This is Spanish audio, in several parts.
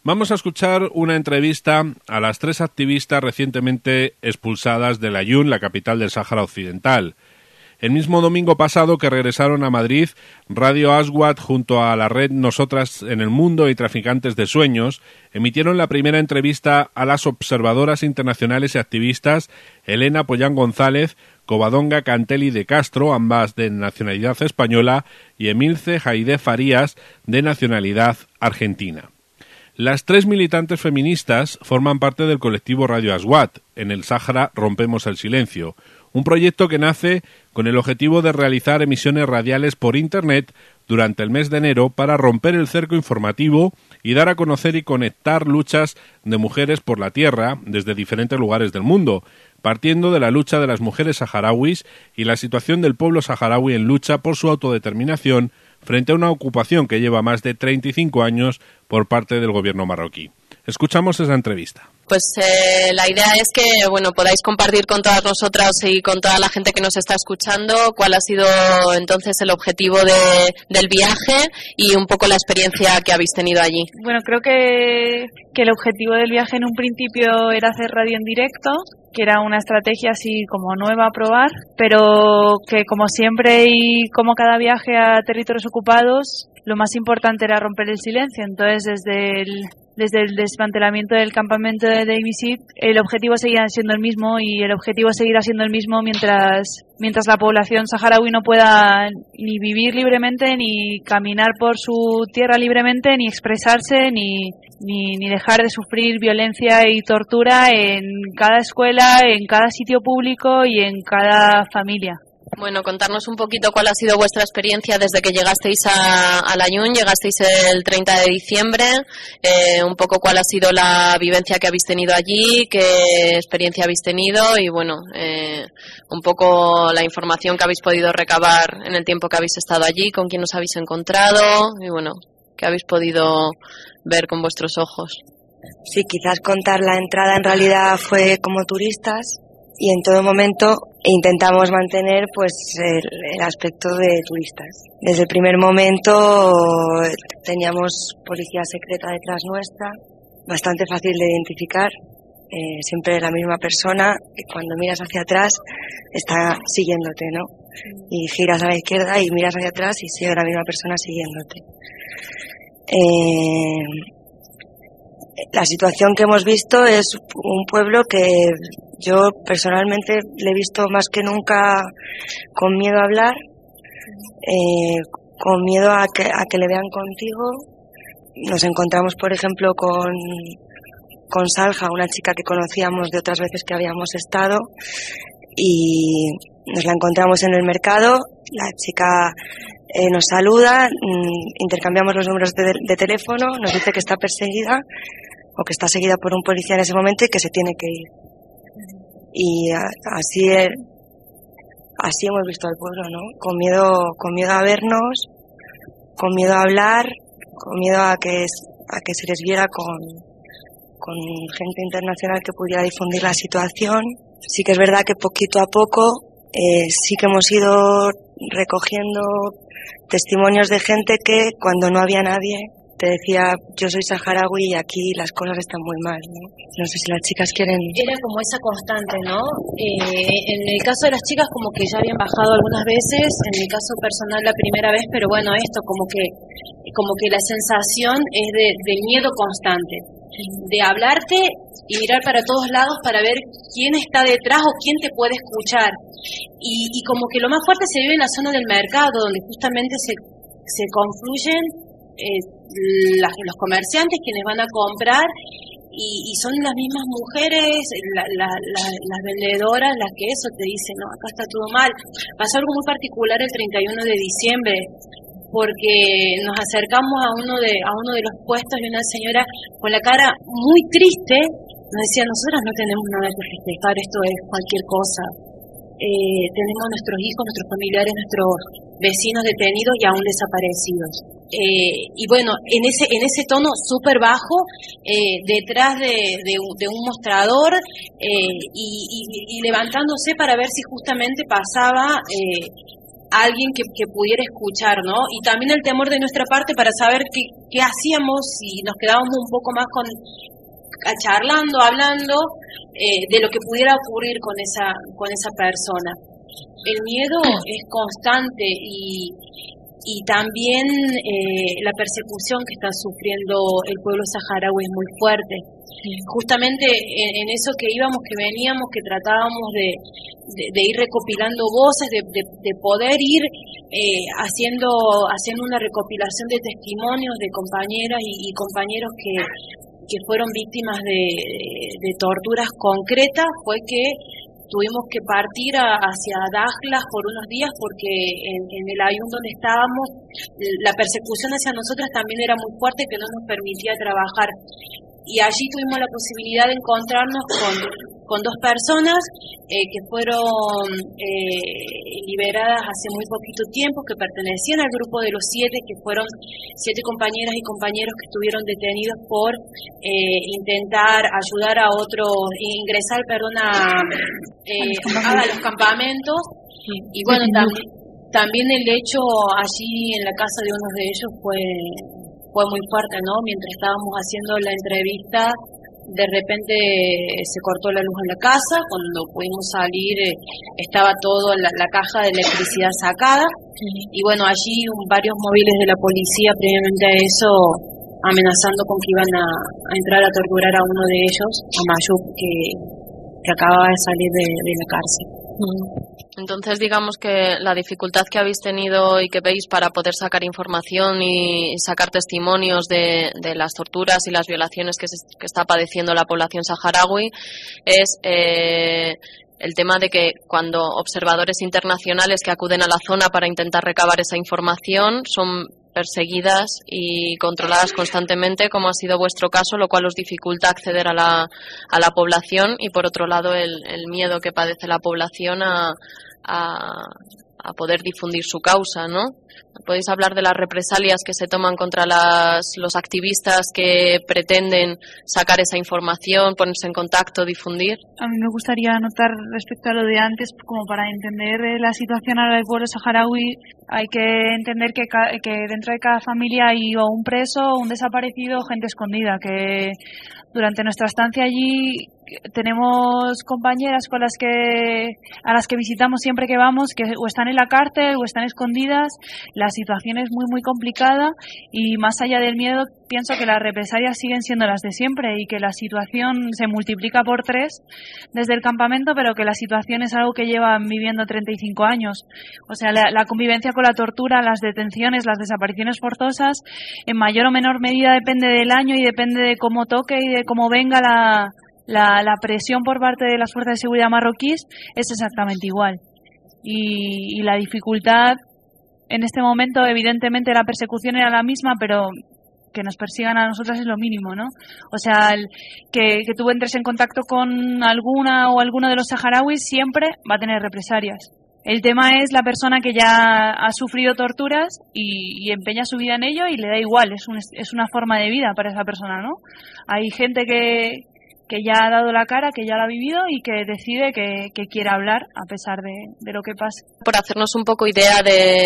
Vamos a escuchar una entrevista a las 3 activistas recientemente expulsadas de Layún, la capital del Sáhara Occidental. El mismo domingo pasado que regresaron a Madrid, Radio Aswad junto a la red Nosotras en el Mundo y Traficantes de Sueños emitieron la primera entrevista a las observadoras internacionales y activistas Elena Pollán González, Covadonga Cantelli de Castro, ambas de nacionalidad española, y Emilce Jaide Farías, de nacionalidad argentina. Las 3 militantes feministas forman parte del colectivo Radio Aswad. En el Sáhara rompemos el silencio, un proyecto que nace con el objetivo de realizar emisiones radiales por Internet durante el mes de enero para romper el cerco informativo y dar a conocer y conectar luchas de mujeres por la tierra desde diferentes lugares del mundo, partiendo de la lucha de las mujeres saharauis y la situación del pueblo saharaui en lucha por su autodeterminación frente a una ocupación que lleva más de 35 años por parte del gobierno marroquí. Escuchamos esa entrevista. Pues la idea es que podáis compartir con todas nosotras y con toda la gente que nos está escuchando cuál ha sido entonces el objetivo del viaje y un poco la experiencia que habéis tenido allí. Bueno, creo que el objetivo del viaje en un principio era hacer radio en directo, que era una estrategia así como nueva a probar, pero que como siempre y como cada viaje a territorios ocupados, lo más importante era romper el silencio. Entonces desde el desmantelamiento del campamento de Deibisit, el objetivo seguía siendo el mismo y el objetivo seguirá siendo el mismo mientras la población saharaui no pueda ni vivir libremente, ni caminar por su tierra libremente, ni expresarse, ni dejar de sufrir violencia y tortura en cada escuela, en cada sitio público y en cada familia. Bueno, contarnos un poquito cuál ha sido vuestra experiencia desde que llegasteis a Layún. Llegasteis el 30 de diciembre, un poco cuál ha sido la vivencia que habéis tenido allí, qué experiencia habéis tenido y un poco la información que habéis podido recabar en el tiempo que habéis estado allí, con quién os habéis encontrado y qué habéis podido ver con vuestros ojos. Sí, quizás contar la entrada en realidad fue como turistas y en todo momento intentamos mantener pues el aspecto de turistas. Desde el primer momento teníamos policía secreta detrás nuestra, bastante fácil de identificar, siempre la misma persona, y cuando miras hacia atrás está siguiéndote, ¿no? Y giras a la izquierda y miras hacia atrás y sigue la misma persona siguiéndote. La situación que hemos visto es un pueblo que yo personalmente le he visto más que nunca con miedo a hablar, con miedo a que le vean contigo. Nos encontramos, por ejemplo, con Salja, una chica que conocíamos de otras veces que habíamos estado, y nos la encontramos en el mercado. La chica nos saluda, intercambiamos los números de teléfono, nos dice que está perseguida o que está seguida por un policía en ese momento y que se tiene que ir. Y así hemos visto al pueblo, ¿no? Con miedo a vernos, con miedo a hablar, con miedo a que se les viera con gente internacional que pudiera difundir la situación. Sí que es verdad que poquito a poco sí que hemos ido recogiendo testimonios de gente que cuando no había nadie te decía: yo soy saharaui y aquí las cosas están muy mal, ¿no? No sé si las chicas quieren... Era como esa constante, ¿no? En el caso de las chicas como que ya habían bajado algunas veces, en mi caso personal la primera vez, pero esto como que la sensación es de miedo constante, de hablarte y mirar para todos lados para ver quién está detrás o quién te puede escuchar. Y como que lo más fuerte se vive en la zona del mercado, donde justamente se confluyen los comerciantes, quienes van a comprar, y son las mismas mujeres, las vendedoras, las que eso te dicen: no, acá está todo mal. Pasó algo muy particular el 31 de diciembre, porque nos acercamos a uno de los puestos y una señora con la cara muy triste nos decía: nosotras no tenemos nada que festejar, esto es cualquier cosa. Tenemos nuestros hijos, nuestros familiares, nuestros vecinos detenidos y aún desaparecidos. Y en ese tono súper bajo, detrás de un mostrador, y levantándose para ver si justamente pasaba alguien que pudiera escuchar, ¿no? Y también el temor de nuestra parte para saber qué hacíamos, si nos quedábamos un poco más charlando, hablando de lo que pudiera ocurrir con esa persona. El miedo es constante y también la persecución que está sufriendo el pueblo saharaui es muy fuerte. Justamente en eso que íbamos, que veníamos, que tratábamos de ir recopilando voces, de poder ir haciendo una recopilación de testimonios de compañeras y compañeros que fueron víctimas de torturas concretas, fue que tuvimos que partir hacia Dakhla por unos días porque en el Ayun donde estábamos la persecución hacia nosotras también era muy fuerte, que no nos permitía trabajar. Y allí tuvimos la posibilidad de encontrarnos con dos personas que fueron liberadas hace muy poquito tiempo, que pertenecían al grupo de los 7, que fueron 7 compañeras y compañeros que estuvieron detenidos por intentar ayudar a otros, ingresar, a los campamentos. Y bueno, también el hecho allí en la casa de uno de ellos fue muy fuerte, ¿no? Mientras estábamos haciendo la entrevista, de repente se cortó la luz en la casa. Cuando pudimos salir estaba todo la caja de electricidad sacada. Y bueno, allí varios móviles de la policía previamente a eso amenazando con que iban a entrar a torturar a uno de ellos, a Mayub, que acababa de salir de la cárcel. Entonces, digamos que la dificultad que habéis tenido y que veis para poder sacar información y sacar testimonios de las torturas y las violaciones que está padeciendo la población saharaui es el tema de que cuando observadores internacionales que acuden a la zona para intentar recabar esa información son perseguidas y controladas constantemente, como ha sido vuestro caso, lo cual os dificulta acceder a la población, y por otro lado el miedo que padece la población a poder difundir su causa, ¿no? ¿Podéis hablar de las represalias que se toman contra los activistas que pretenden sacar esa información, ponerse en contacto, difundir? A mí me gustaría anotar respecto a lo de antes, como para entender la situación ahora del pueblo saharaui, hay que entender que dentro de cada familia hay o un preso, o un desaparecido, o gente escondida, que durante nuestra estancia allí tenemos compañeras a las que visitamos siempre que vamos, que o están en la cárcel o están escondidas. La situación es muy muy complicada, y más allá del miedo pienso que las represalias siguen siendo las de siempre y que la situación se multiplica por 3 desde el campamento, pero que la situación es algo que llevan viviendo 35 años. O sea, la convivencia con la tortura, las detenciones, las desapariciones forzosas, en mayor o menor medida depende del año y depende de cómo toque y de cómo venga la presión por parte de las fuerzas de seguridad marroquíes, es exactamente igual. Y la dificultad en este momento, evidentemente la persecución era la misma, pero que nos persigan a nosotras es lo mínimo, ¿no? O sea, que tú entres en contacto con alguna o alguno de los saharauis siempre va a tener represalias. El tema es la persona que ya ha sufrido torturas y empeña su vida en ello y le da igual, es una forma de vida para esa persona, ¿no? Hay gente que ya ha dado la cara, que ya la ha vivido y que decide que quiere hablar a pesar de lo que pasa. Por hacernos un poco idea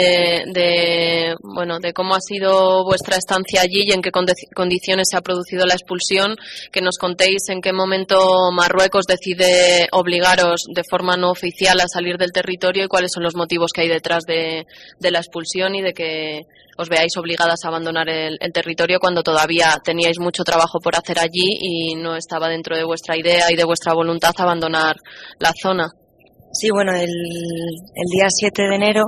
de cómo ha sido vuestra estancia allí y en qué condiciones se ha producido la expulsión, que nos contéis en qué momento Marruecos decide obligaros de forma no oficial a salir del territorio y cuáles son los motivos que hay detrás de la expulsión y de que os veáis obligadas a abandonar el territorio cuando todavía teníais mucho trabajo por hacer allí y no estaba dentro de vuestra idea y de vuestra voluntad abandonar la zona. Sí, bueno, el día 7 de enero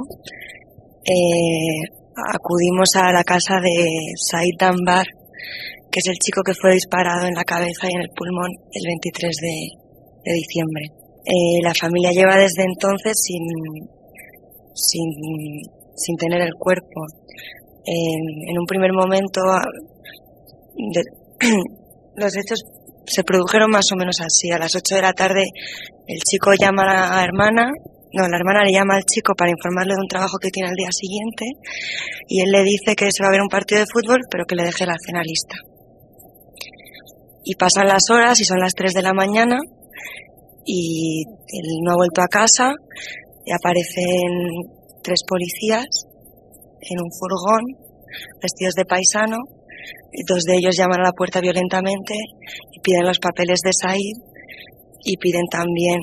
acudimos a la casa de Said Danbar, que es el chico que fue disparado en la cabeza y en el pulmón el 23 de diciembre. La familia lleva desde entonces sin tener el cuerpo. En un primer momento los hechos se produjeron más o menos así. A las 8 de la tarde el chico llama a la hermana le llama al chico para informarle de un trabajo que tiene al día siguiente, y él le dice que se va a ver un partido de fútbol pero que le deje la cena lista. Y pasan las horas y son las 3 de la mañana y él no ha vuelto a casa, y aparecen 3 policías en un furgón, vestidos de paisano. 2 de ellos llaman a la puerta violentamente y piden los papeles de Said y piden también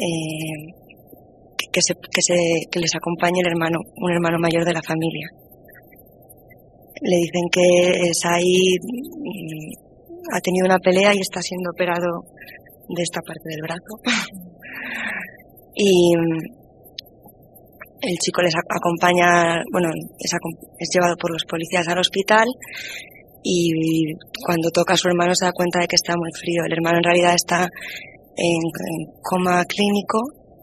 que les acompañe un hermano mayor de la familia. Le dicen que Said ha tenido una pelea y está siendo operado de esta parte del brazo. Y el chico les acompaña, es llevado por los policías al hospital y cuando toca a su hermano se da cuenta de que está muy frío. El hermano en realidad está en coma clínico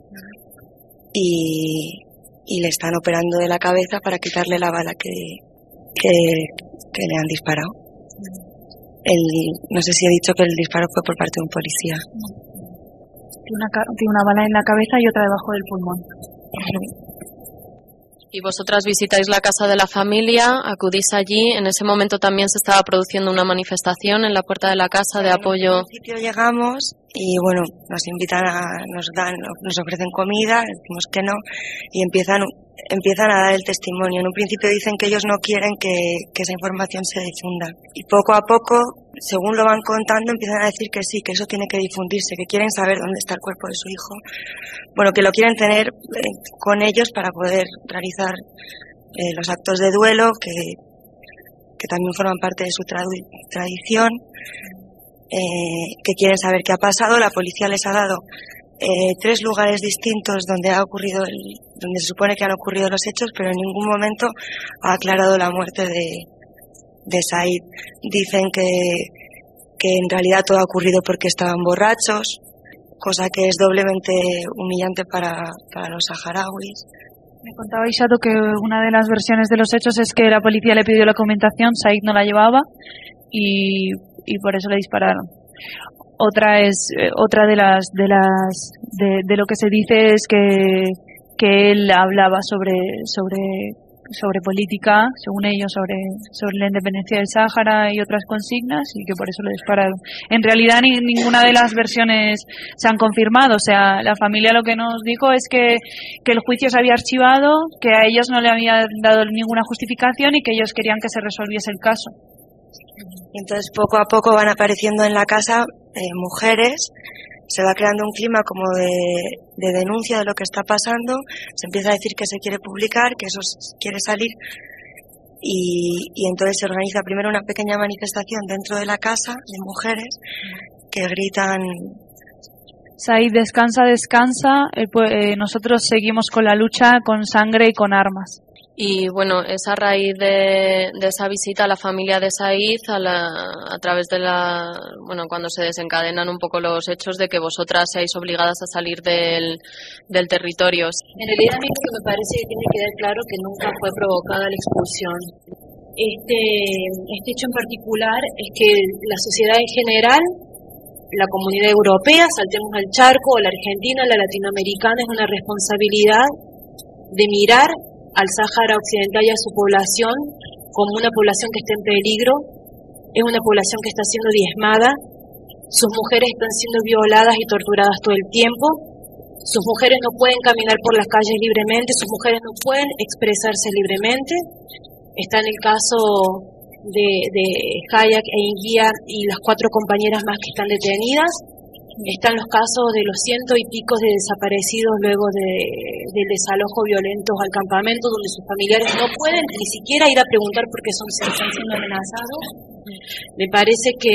y le están operando de la cabeza para quitarle la bala que le han disparado. No sé si he dicho que el disparo fue por parte de un policía. Tiene una bala en la cabeza y otra debajo del pulmón. Y vosotras visitáis la casa de la familia, acudís allí. En ese momento también se estaba produciendo una manifestación en la puerta de la casa de apoyo. Al principio llegamos y nos invitan nos ofrecen comida, decimos que no y empiezan a dar el testimonio. En un principio dicen que ellos no quieren que esa información se difunda y poco a poco, según lo van contando, empiezan a decir que sí, que eso tiene que difundirse, que quieren saber dónde está el cuerpo de su hijo, que lo quieren tener con ellos para poder realizar los actos de duelo que también forman parte de su tradición, que quieren saber qué ha pasado. La policía les ha dado 3 lugares distintos donde se supone que han ocurrido los hechos, pero en ningún momento ha aclarado la muerte de Said. Dicen que en realidad todo ha ocurrido porque estaban borrachos, cosa que es doblemente humillante para los saharauis. Me contaba Isato que una de las versiones de los hechos es que la policía le pidió la documentación, Said no la llevaba y por eso le dispararon. Otra de lo que se dice es que él hablaba sobre política, según ellos, sobre la independencia del Sáhara y otras consignas, y que por eso le dispararon. En realidad ninguna de las versiones se han confirmado. O sea, la familia lo que nos dijo es que el juicio se había archivado, que a ellos no le habían dado ninguna justificación y que ellos querían que se resolviese el caso. Entonces poco a poco van apareciendo en la casa mujeres, se va creando un clima como de denuncia de lo que está pasando, se empieza a decir que se quiere publicar, que eso quiere salir y entonces se organiza primero una pequeña manifestación dentro de la casa de mujeres que gritan: Said, descansa, descansa, nosotros seguimos con la lucha con sangre y con armas. Y bueno, es a raíz de esa visita a la familia de Said, a través de cuando se desencadenan un poco los hechos de que vosotras seáis obligadas a salir del territorio. En realidad a mí lo que me parece que tiene que quedar claro que nunca fue provocada la expulsión. Este hecho en particular es que la sociedad en general, la comunidad europea, saltemos al charco, la argentina, la latinoamericana, es una responsabilidad de mirar al Sáhara Occidental y a su población como una población que está en peligro, es una población que está siendo diezmada, sus mujeres están siendo violadas y torturadas todo el tiempo, sus mujeres no pueden caminar por las calles libremente, sus mujeres no pueden expresarse libremente. Está en el caso de Hayak e Inguía y las 4 compañeras más que están detenidas. Están los casos de los 100 y pico de desaparecidos luego del desalojo violento al campamento, donde sus familiares no pueden ni siquiera ir a preguntar por qué están siendo amenazados. Me parece que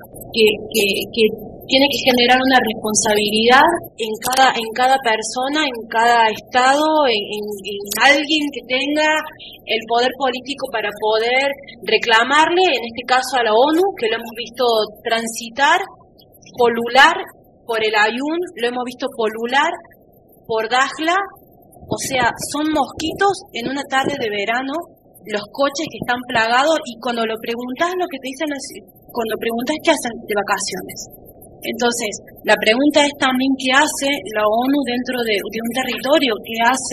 tiene que generar una responsabilidad en cada persona, en cada estado, en alguien que tenga el poder político para poder reclamarle, en este caso a la ONU, que lo hemos visto transitar, polular por el Ayun, lo hemos visto polular por Dajla. O sea, son mosquitos en una tarde de verano, los coches que están plagados, y cuando lo preguntas, lo que te dicen es, cuando preguntas qué hacen de vacaciones. Entonces, la pregunta es también qué hace la ONU dentro de un territorio, qué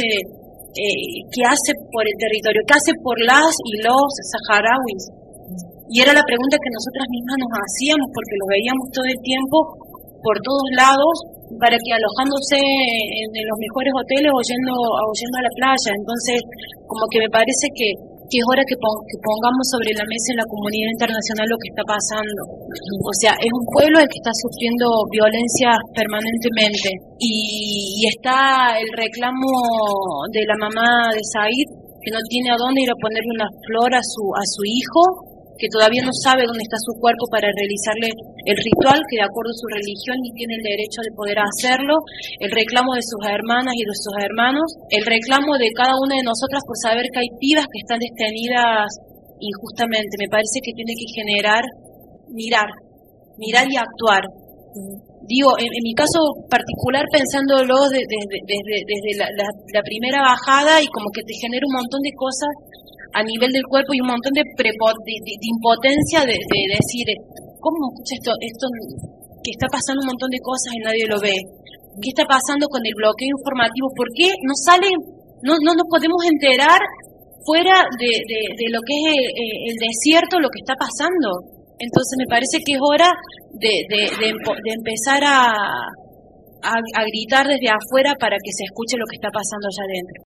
hace por el territorio, qué hace por las y los saharauis. Y era la pregunta que nosotras mismas nos hacíamos, porque lo veíamos todo el tiempo por todos lados, para que alojándose en los mejores hoteles o yendo a la playa. Entonces, como que me parece que es hora que pongamos sobre la mesa en la comunidad internacional lo que está pasando. O sea, es un pueblo el que está sufriendo violencia permanentemente y está el reclamo de la mamá de Said, que no tiene a dónde ir a ponerle una flor a su hijo, que todavía no sabe dónde está su cuerpo para realizarle el ritual, que de acuerdo a su religión y tiene el derecho de poder hacerlo, el reclamo de sus hermanas y de sus hermanos, el reclamo de cada una de nosotras por saber que hay pibas que están detenidas injustamente. Me parece que tiene que generar, mirar y actuar. Digo, en mi caso particular, pensándolo desde la primera bajada, y como que te genera un montón de cosas a nivel del cuerpo y un montón de impotencia de decir, ¿cómo esto que está pasando un montón de cosas y nadie lo ve? ¿Qué está pasando con el bloqueo informativo? ¿Por qué no nos podemos enterar fuera de lo que es el desierto, lo que está pasando? Entonces me parece que es hora de empezar a gritar desde afuera para que se escuche lo que está pasando allá adentro.